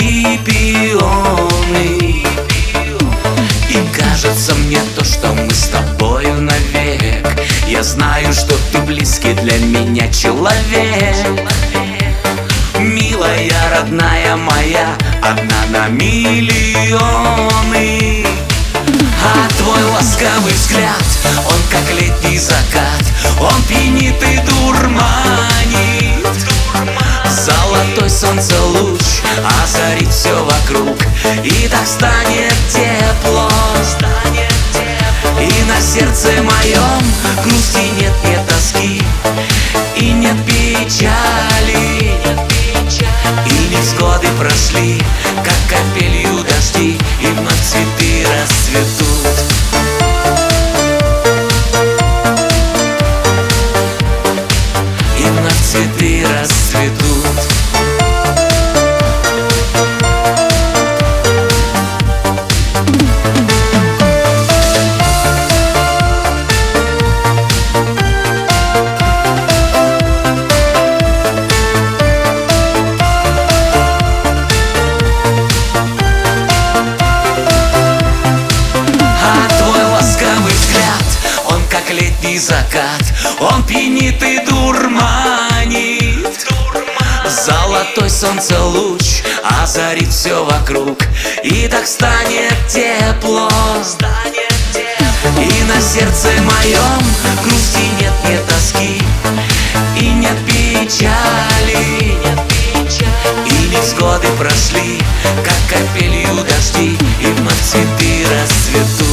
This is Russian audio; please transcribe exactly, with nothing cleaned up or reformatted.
и пионы. И кажется мне то, что мы с тобою навек. Я знаю, что ты близкий для меня человек. Милая, родная моя, одна на миллионы. А твой ласковый взгляд, он как летний закат, он пьянит и дурманит. Золотой солнце луч озарит все вокруг, и так станет тепло. И на сердце моем грусти нет, нет тоски, и нет печали. И невзгоды прошли, как капелью дожди, и вновь цветы расцветут. И вновь цветы расцветут. Летний закат, он пьянит и дурманит. Золотой солнце луч озарит все вокруг, и так станет тепло. И на сердце моем грусти нет, нет тоски, и нет печали. И невзгоды прошли, как капелью дожди, и вновь цветы расцветут.